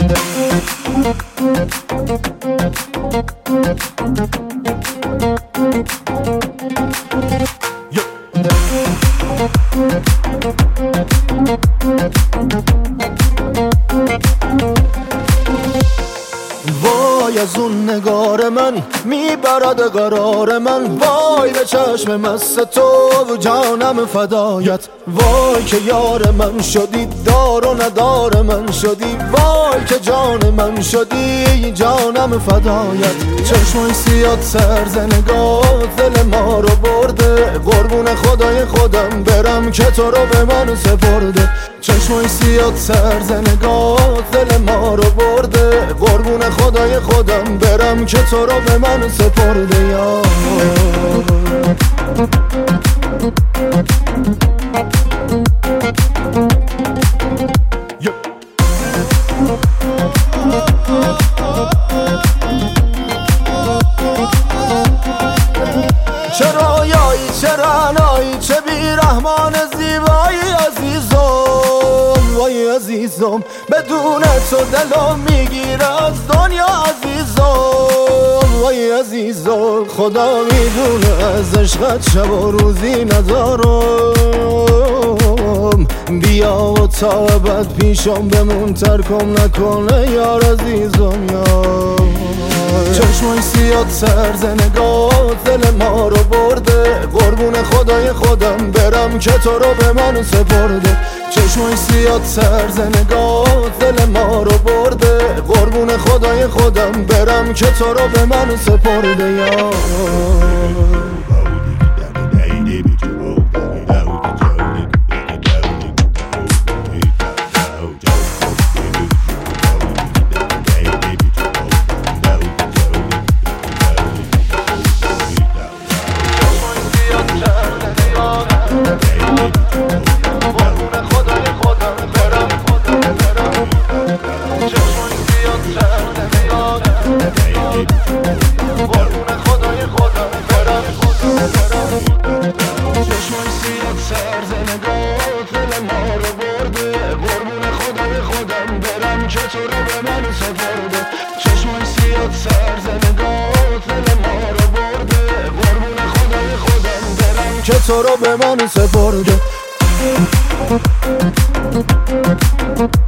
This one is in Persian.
وای از اون نگار من میبرد قرار من، وای به چشم مست تو و جانم فدایت. وای که یار من شدی، دار و ندار من شدی، وای که جان من شدی، جانم فدایت. چشمای سیاد سرز نگاه دل ما رو برده، قربون خدای خودم برم که تو رو به من سپرده. چشمای سیاد سرز نگاه دل ما رو برده، قربون خدای خودم برم که تو رو به من سپرده. یا چه رویایی چه رعنایی چه بیرحمان زیبایی عزیزم، وای عزیزم بدون تو دلم میگیره از دنیا عزیزم، وای عزیزم خدا میدونه از عشقت شب و روزی ندارم. بیا و تا ابد پیشم بمون، ترکم نکنه یار عزیزم. یا چشمای سیاد سرز نگاه دل ما رو برده، قربون خدای خودم برم که تو رو به من سپرده. چشمای سیاد سرز نگاه دل ما رو برده، قربون خدای خودم برم که تو رو به من سپرده. یا که تو رو به من سپرده. چشمای سیاد سرز نگاه دل ما رو برده، قربون خدای خودم برم که تو رو به من سپرده.